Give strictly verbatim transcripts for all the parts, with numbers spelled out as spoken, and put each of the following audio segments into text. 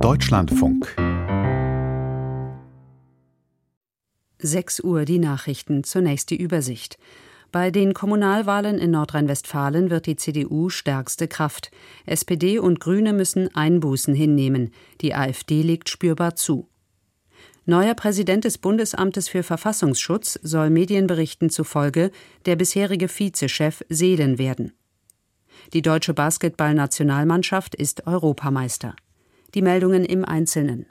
Deutschlandfunk. sechs Uhr die Nachrichten, zunächst die Übersicht. Bei den Kommunalwahlen in Nordrhein-Westfalen wird die C D U stärkste Kraft. S P D und Grüne müssen Einbußen hinnehmen. Die AfD legt spürbar zu. Neuer Präsident des Bundesamtes für Verfassungsschutz soll Medienberichten zufolge der bisherige Vizechef Seelen werden. Die deutsche Basketballnationalmannschaft ist Europameister. Die Meldungen im Einzelnen.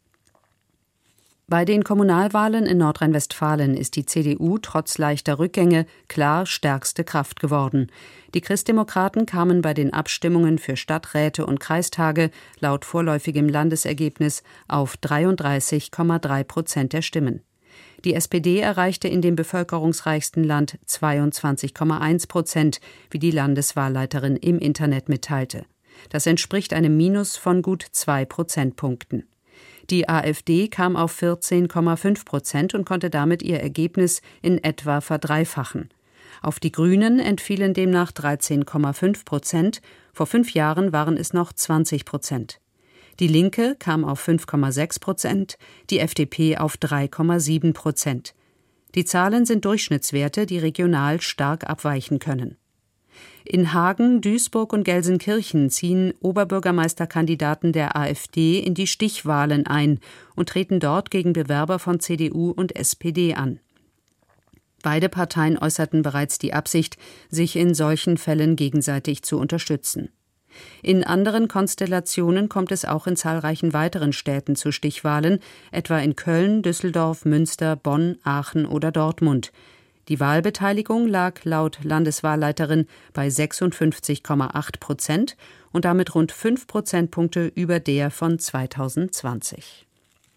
Bei den Kommunalwahlen in Nordrhein-Westfalen ist die C D U trotz leichter Rückgänge klar stärkste Kraft geworden. Die Christdemokraten kamen bei den Abstimmungen für Stadträte und Kreistage laut vorläufigem Landesergebnis auf dreiunddreißig Komma drei Prozent der Stimmen. Die S P D erreichte in dem bevölkerungsreichsten Land zweiundzwanzig Komma eins Prozent, wie die Landeswahlleiterin im Internet mitteilte. Das entspricht einem Minus von gut zwei Prozentpunkten. Die AfD kam auf vierzehn Komma fünf Prozent und konnte damit ihr Ergebnis in etwa verdreifachen. Auf die Grünen entfielen demnach dreizehn Komma fünf Prozent, vor fünf Jahren waren es noch zwanzig Prozent. Die Linke kam auf fünf Komma sechs Prozent, die F D P auf drei Komma sieben Prozent. Die Zahlen sind Durchschnittswerte, die regional stark abweichen können. In Hagen, Duisburg und Gelsenkirchen ziehen Oberbürgermeisterkandidaten der AfD in die Stichwahlen ein und treten dort gegen Bewerber von C D U und S P D an. Beide Parteien äußerten bereits die Absicht, sich in solchen Fällen gegenseitig zu unterstützen. In anderen Konstellationen kommt es auch in zahlreichen weiteren Städten zu Stichwahlen, etwa in Köln, Düsseldorf, Münster, Bonn, Aachen oder Dortmund. Die Wahlbeteiligung lag laut Landeswahlleiterin bei sechsundfünfzig Komma acht Prozent und damit rund fünf Prozentpunkte über der von zweitausendzwanzig.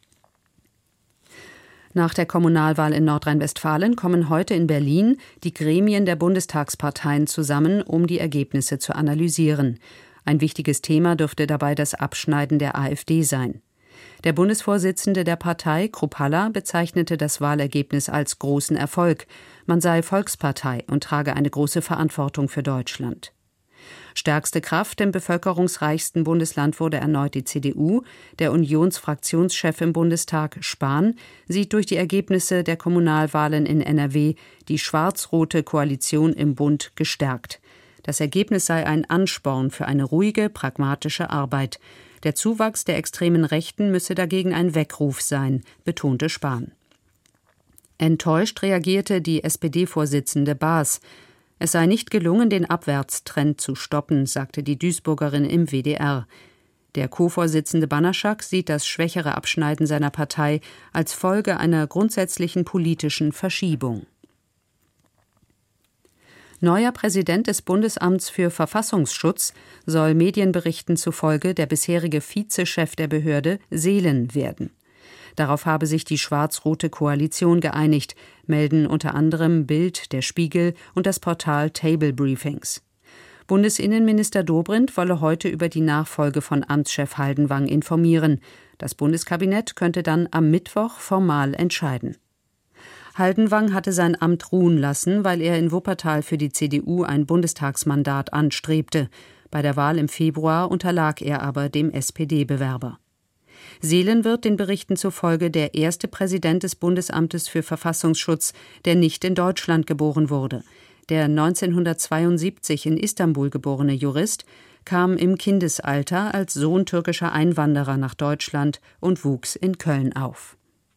Nach der Kommunalwahl in Nordrhein-Westfalen kommen heute in Berlin die Gremien der Bundestagsparteien zusammen, um die Ergebnisse zu analysieren. Ein wichtiges Thema dürfte dabei das Abschneiden der AfD sein. Der Bundesvorsitzende der Partei, Kruppalla, bezeichnete das Wahlergebnis als großen Erfolg. Man sei Volkspartei und trage eine große Verantwortung für Deutschland. Stärkste Kraft im bevölkerungsreichsten Bundesland wurde erneut die C D U. Der Unionsfraktionschef im Bundestag, Spahn, sieht durch die Ergebnisse der Kommunalwahlen in N R W die schwarz-rote Koalition im Bund gestärkt. Das Ergebnis sei ein Ansporn für eine ruhige, pragmatische Arbeit. Der Zuwachs der extremen Rechten müsse dagegen ein Weckruf sein, betonte Spahn. Enttäuscht reagierte die S P D-Vorsitzende Baas. Es sei nicht gelungen, den Abwärtstrend zu stoppen, sagte die Duisburgerin im W D R. Der Co-Vorsitzende Banaschak sieht das schwächere Abschneiden seiner Partei als Folge einer grundsätzlichen politischen Verschiebung. Neuer Präsident des Bundesamts für Verfassungsschutz soll Medienberichten zufolge der bisherige Vizechef der Behörde Seelen werden. Darauf habe sich die schwarz-rote Koalition geeinigt, melden unter anderem Bild, der Spiegel und das Portal Table Briefings. Bundesinnenminister Dobrindt wolle heute über die Nachfolge von Amtschef Haldenwang informieren. Das Bundeskabinett könnte dann am Mittwoch formal entscheiden. Haldenwang hatte sein Amt ruhen lassen, weil er in Wuppertal für die C D U ein Bundestagsmandat anstrebte. Bei der Wahl im Februar unterlag er aber dem S P D-Bewerber. Seelen wird den Berichten zufolge der erste Präsident des Bundesamtes für Verfassungsschutz, der nicht in Deutschland geboren wurde. Der neunzehnhundertzweiundsiebzig in Istanbul geborene Jurist kam im Kindesalter als Sohn türkischer Einwanderer nach Deutschland und wuchs in Köln auf.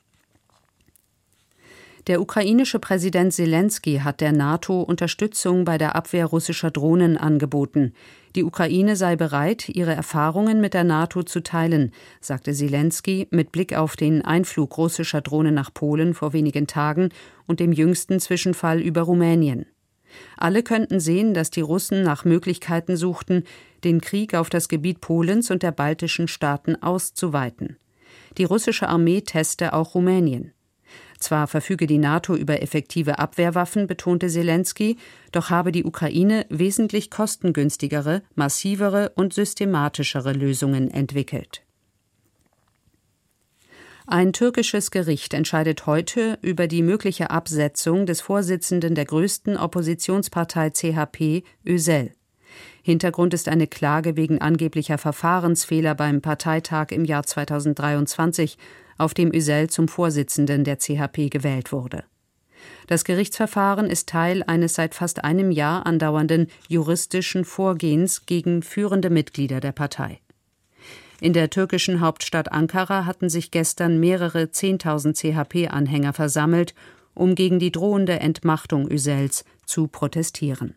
Der ukrainische Präsident Selenskyj hat der NATO Unterstützung bei der Abwehr russischer Drohnen angeboten. Die Ukraine sei bereit, ihre Erfahrungen mit der NATO zu teilen, sagte Selenskyj mit Blick auf den Einflug russischer Drohnen nach Polen vor wenigen Tagen und dem jüngsten Zwischenfall über Rumänien. Alle könnten sehen, dass die Russen nach Möglichkeiten suchten, den Krieg auf das Gebiet Polens und der baltischen Staaten auszuweiten. Die russische Armee teste auch Rumänien. Zwar verfüge die NATO über effektive Abwehrwaffen, betonte Selenskyj, doch habe die Ukraine wesentlich kostengünstigere, massivere und systematischere Lösungen entwickelt. Ein türkisches Gericht entscheidet heute über die mögliche Absetzung des Vorsitzenden der größten Oppositionspartei C H P, Özel. Hintergrund ist eine Klage wegen angeblicher Verfahrensfehler beim Parteitag im Jahr zweitausenddreiundzwanzig, auf dem Üsel zum Vorsitzenden der C H P gewählt wurde. Das Gerichtsverfahren ist Teil eines seit fast einem Jahr andauernden juristischen Vorgehens gegen führende Mitglieder der Partei. In der türkischen Hauptstadt Ankara hatten sich gestern mehrere Zehntausend C H P-Anhänger versammelt, um gegen die drohende Entmachtung Üsels zu protestieren.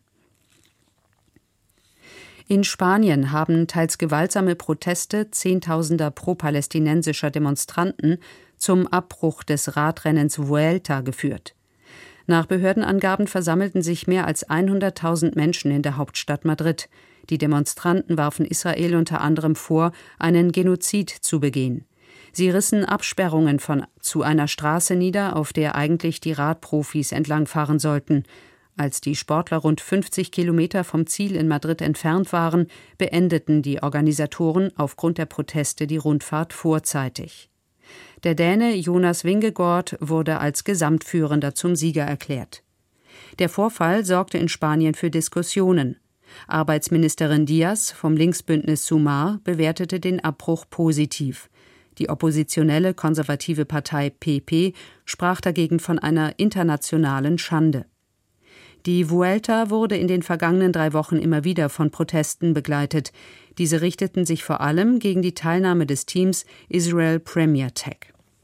In Spanien haben teils gewaltsame Proteste Zehntausender pro-palästinensischer Demonstranten zum Abbruch des Radrennens Vuelta geführt. Nach Behördenangaben versammelten sich mehr als hunderttausend Menschen in der Hauptstadt Madrid. Die Demonstranten warfen Israel unter anderem vor, einen Genozid zu begehen. Sie rissen Absperrungen von zu einer Straße nieder, auf der eigentlich die Radprofis entlangfahren sollten. Als die Sportler rund fünfzig Kilometer vom Ziel in Madrid entfernt waren, beendeten die Organisatoren aufgrund der Proteste die Rundfahrt vorzeitig. Der Däne Jonas Vingegaard wurde als Gesamtführender zum Sieger erklärt. Der Vorfall sorgte in Spanien für Diskussionen. Arbeitsministerin Díaz vom Linksbündnis Sumar bewertete den Abbruch positiv. Die oppositionelle konservative Partei P P sprach dagegen von einer internationalen Schande. Die Vuelta wurde in den vergangenen drei Wochen immer wieder von Protesten begleitet. Diese richteten sich vor allem gegen die Teilnahme des Teams Israel Premier Tech.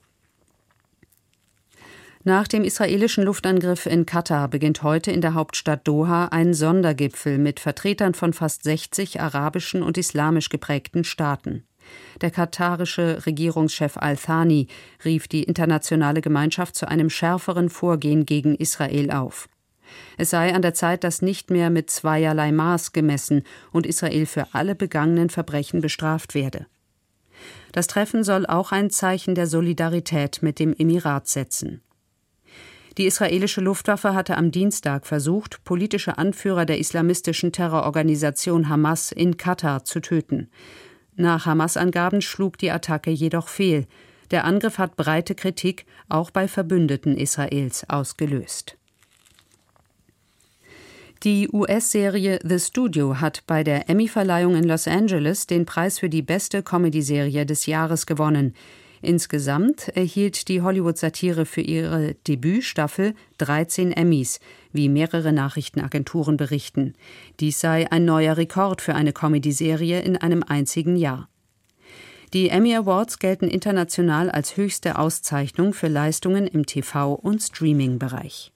Nach dem israelischen Luftangriff in Katar beginnt heute in der Hauptstadt Doha ein Sondergipfel mit Vertretern von fast sechzig arabischen und islamisch geprägten Staaten. Der katarische Regierungschef Al-Thani rief die internationale Gemeinschaft zu einem schärferen Vorgehen gegen Israel auf. Es sei an der Zeit, dass nicht mehr mit zweierlei Maß gemessen und Israel für alle begangenen Verbrechen bestraft werde. Das Treffen soll auch ein Zeichen der Solidarität mit dem Emirat setzen. Die israelische Luftwaffe hatte am Dienstag versucht, politische Anführer der islamistischen Terrororganisation Hamas in Katar zu töten. Nach Hamas-Angaben schlug die Attacke jedoch fehl. Der Angriff hat breite Kritik auch bei Verbündeten Israels ausgelöst. Die U S-Serie The Studio hat bei der Emmy-Verleihung in Los Angeles den Preis für die beste Comedy-Serie des Jahres gewonnen. Insgesamt erhielt die Hollywood-Satire für ihre Debütstaffel dreizehn Emmys, wie mehrere Nachrichtenagenturen berichten. Dies sei ein neuer Rekord für eine Comedy-Serie in einem einzigen Jahr. Die Emmy Awards gelten international als höchste Auszeichnung für Leistungen im T V- und Streaming-Bereich.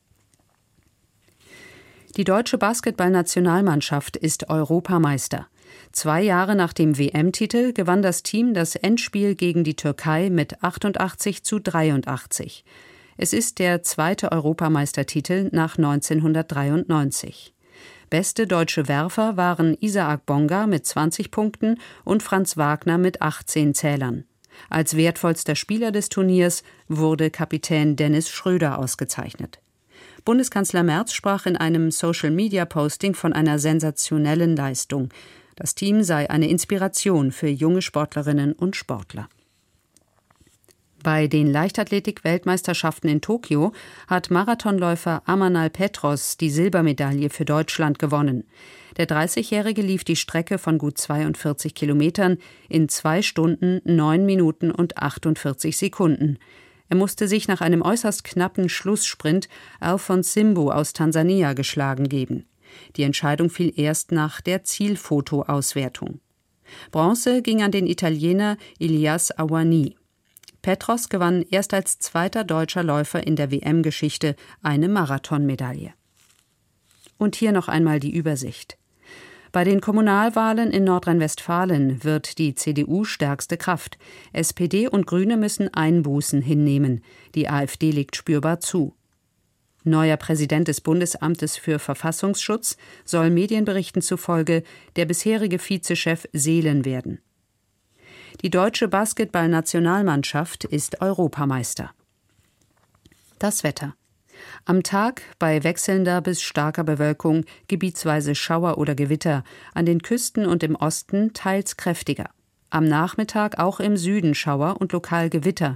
Die deutsche Basketballnationalmannschaft ist Europameister. Zwei Jahre nach dem W M-Titel gewann das Team das Endspiel gegen die Türkei mit achtundachtzig zu dreiundachtzig. Es ist der zweite Europameistertitel nach neunzehnhundertdreiundneunzig. Beste deutsche Werfer waren Isaac Bonga mit zwanzig Punkten und Franz Wagner mit achtzehn Zählern. Als wertvollster Spieler des Turniers wurde Kapitän Dennis Schröder ausgezeichnet. Bundeskanzler Merz sprach in einem Social-Media-Posting von einer sensationellen Leistung. Das Team sei eine Inspiration für junge Sportlerinnen und Sportler. Bei den Leichtathletik-Weltmeisterschaften in Tokio hat Marathonläufer Amanal Petros die Silbermedaille für Deutschland gewonnen. Der dreißigjährige lief die Strecke von gut zweiundvierzig Kilometern in zwei Stunden, neun Minuten und achtundvierzig Sekunden. Er musste sich nach einem äußerst knappen Schlusssprint Alphonse Simbu aus Tansania geschlagen geben. Die Entscheidung fiel erst nach der Zielfotoauswertung. Bronze ging an den Italiener Ilias Awani. Petros gewann erst als zweiter deutscher Läufer in der W M-Geschichte eine Marathonmedaille. Und hier noch einmal die Übersicht. Bei den Kommunalwahlen in Nordrhein-Westfalen wird die C D U stärkste Kraft. S P D und Grüne müssen Einbußen hinnehmen. Die AfD legt spürbar zu. Neuer Präsident des Bundesamtes für Verfassungsschutz soll Medienberichten zufolge der bisherige Vizechef Seelen werden. Die deutsche Basketballnationalmannschaft ist Europameister. Das Wetter. Am Tag bei wechselnder bis starker Bewölkung gebietsweise Schauer oder Gewitter, an den Küsten und im Osten teils kräftiger. Am Nachmittag auch im Süden Schauer und lokal Gewitter.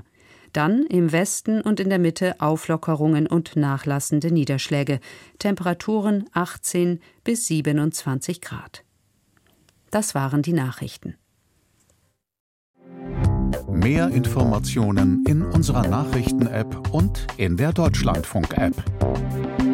Dann im Westen und in der Mitte Auflockerungen und nachlassende Niederschläge. Temperaturen achtzehn bis siebenundzwanzig Grad. Das waren die Nachrichten. Mehr Informationen in unserer Nachrichten-App und in der Deutschlandfunk-App.